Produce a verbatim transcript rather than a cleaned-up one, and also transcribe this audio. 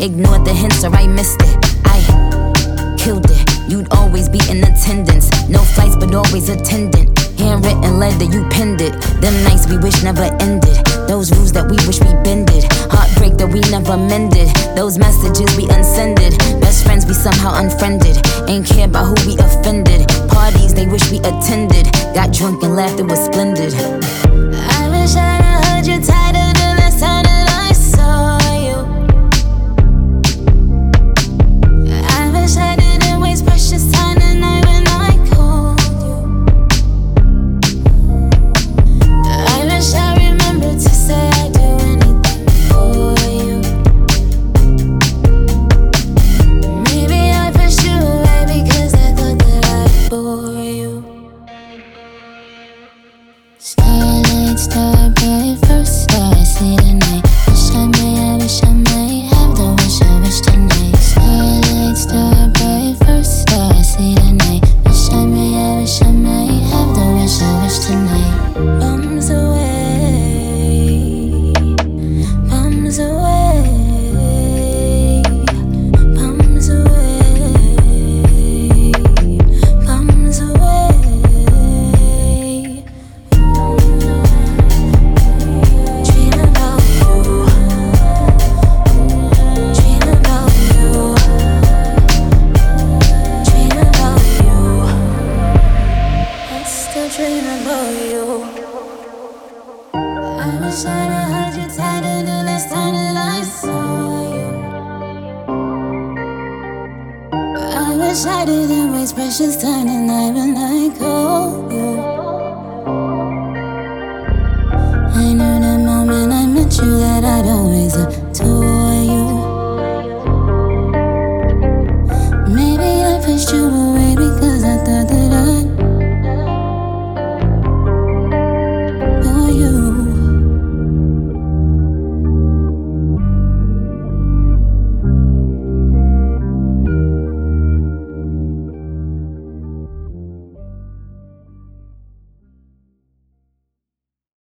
Ignored the hints or I missed it. I killed it. You'd always be in attendance. No flights, but always attendant. Handwritten letter, you penned it. Them nights we wish never ended. Those rules that we wish we bended. Heartbreak that we never mended. Those messages we unsended. Best friends we somehow unfriended. Ain't care about who we offended. Parties they wish we attended. Got drunk and laughed, it was splendid. I wish I'd have heard you tighter the last time that I saw you. I wish I didn't waste precious time the night when I called you. I wish I remembered to say I'd do anything for you. Maybe I pushed you away because I thought that I'd bore you. Starlight, star bright, first star I see tonight. Wish I may, I wish I might have the wish I wish tonight. Starlight, star bright, first star I see tonight. Wish I may, I wish I might have the wish I wish tonight. Bums away, bums away, bums away, bums away. Dream about you, dream about you, dream about you. I still dream about you. I wish I'd have heard you tighter the last time that I saw you. I wish I didn't waste precious time tonight when I called you.